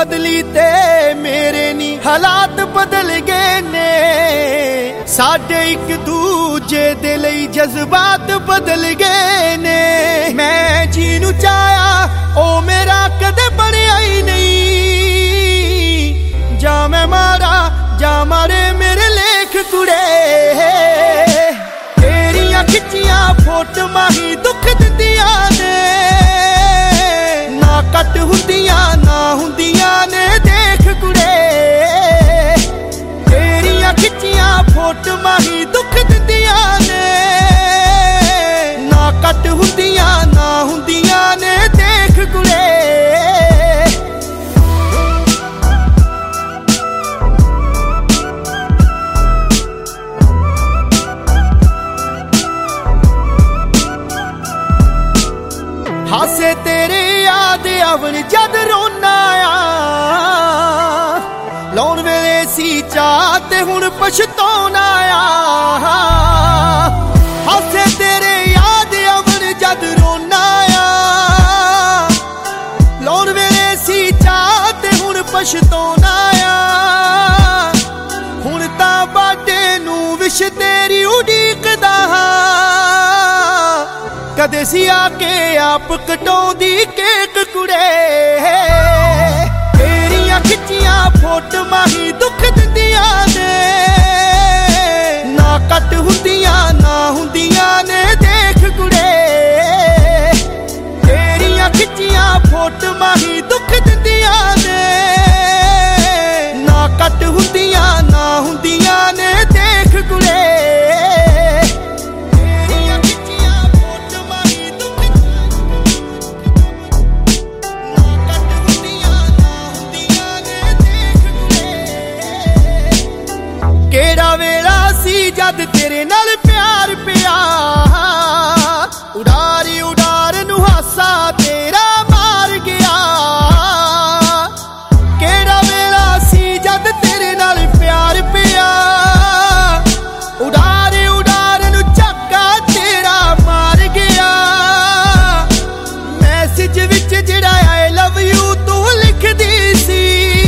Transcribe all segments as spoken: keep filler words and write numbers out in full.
बदली ते मेरे नी हालात बदल गए ने। साडे एक दूजे दे लई जज्बात बदल गए ने। मैं जीनू चाया ओ मेरा कदे बनिया ही नहीं। जा मैं मारा जा मारे मेरे लेख कुड़े। तेरियां खिच्चियां फोटोआं ही दुख दिंदियां ने। ना कट हुंदियां ना हुंदियां ने देख कुड़े। तेरियां खिच्चियां फोटोआं ही दुख दिंदियां ने। ना कट हुंदियां ना हुंदियां ने देख कुड़े। हासे तेरे याद आवन जद रोना आ। लाउण वेले सी चाह ते हुण पछताउणा आ। हासे तेरे याद आवन जद रोना आ। लाउण वेले सी चाह ते हुण पछताउणा आ। हुण तां बाटे नूं विश तेरी उडीकदा हां। कदे सी आके आप कटौंदी केक कुड़े। तेरियां खिच्चियां फोटोआं ही दुख दिंदियां ने। ना कट हुंदियां ना हुंदियां ने देख कुड़े। तेरियां खिच्चियां फोटोआं ही दुख दिंदियां ने। ना कट हुंदियां ना हुंदियां ने देख कुड़े। केड़ा वेला सी जद तेरे नाल प्यार पिया। उडारी उडार नू हासा तेरा मार गया। केड़ा वेला सी जद तेरे नाल प्यार पिया। उडारी उडार नू झक्का तेरा मार गया। मैसेज विच जिहड़ा आई लव यू तू लिखदी सी।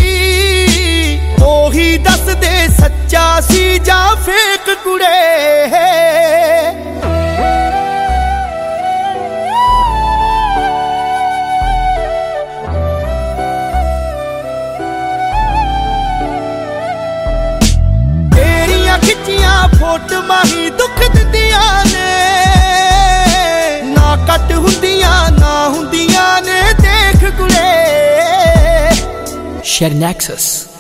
ओही दस दे सच्चा सी जा फेक कुड़े। तेरियां खिच्चियां फोटोआं ही दुख दिंदियां ने। ना कट हुंदियां ना हुंदियां ने देख कुड़े। Share Nexus.